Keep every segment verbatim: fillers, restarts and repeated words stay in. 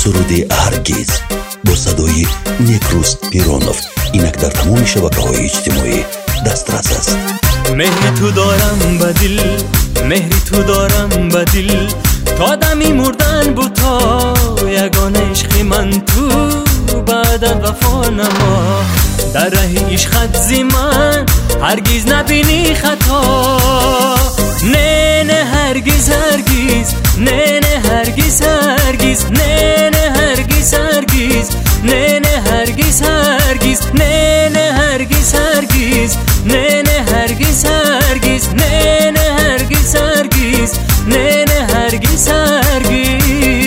سرود هرگز با صدای نیکروس پیرانوف اینک در تمام شبکه‌های اجتماعی دسترس است. مهر تو دارم بدل، مهر تو دارم بدل، تا دمی مردن بود تا یگان عشق من تو بعد وفا نما. در ره عشقت زی من هرگز نبینی خطا. نه نه هرگز هرگز، نه نه هرگز هرگز، نه نه هرگز هرگز، نه نه هرگز هرگز، نه نه هرگز هرگز، نه نه هرگز هرگز، نه نه هرگز هرگز، نه نه هرگز هرگز.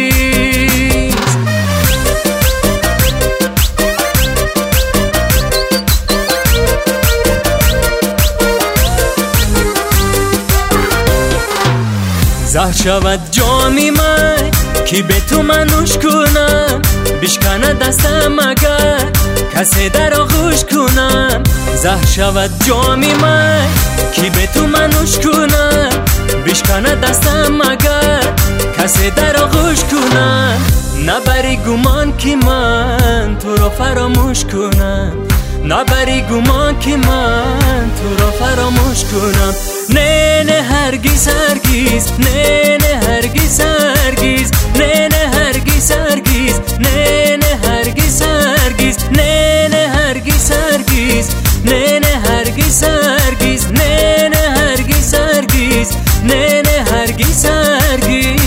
زهر شود جامی من که به تو منوش کنم، بشکنه دستم اگر کسی در آغوش کنم. زهر شود جامی من که به تو منوش کنم، بشکنه دستم اگر کسی در آغوش کنم. نبری گمان که من تو را فراموش کنم، نبری گمان که من تو را فراموش کنم. نه نه هرگز هرگز، نه نه هرگز هرگز، نه نه هرگز هرگز، نه نه هرگز هرگز، نه نه هرگز هرگز، نه نه هرگز هرگز، نه نه هرگز هرگز، نه نه هرگز هرگز.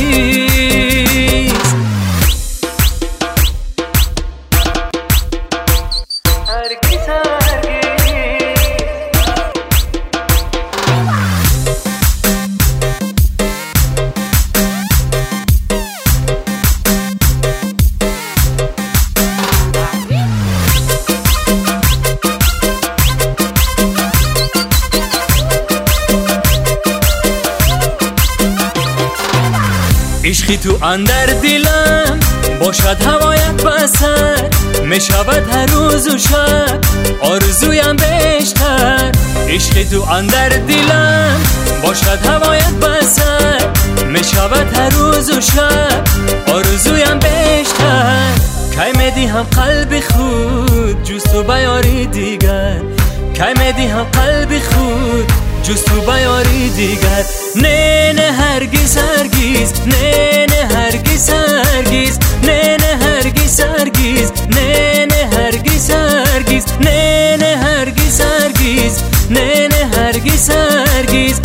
عشقی تو اندر دلم باشد هوایت بسر، می شود هر روز و شب آرزویم بیشتر. عشقی تو اندر دلم باشد هوایت بسر، می شود هر روز و شب آرزویم بیشتر. کی میدی هم قلب خود جز تو بیاری دیگر، کی میدی هم قلب خود جز تو بیاری دیگر. نه نه هرگز هرگز، نه نه هرگز هرگز، نه نه هرگز هرگز، نه نه هرگز هرگز، نه نه هرگز هرگز، نه نه هرگز هرگز،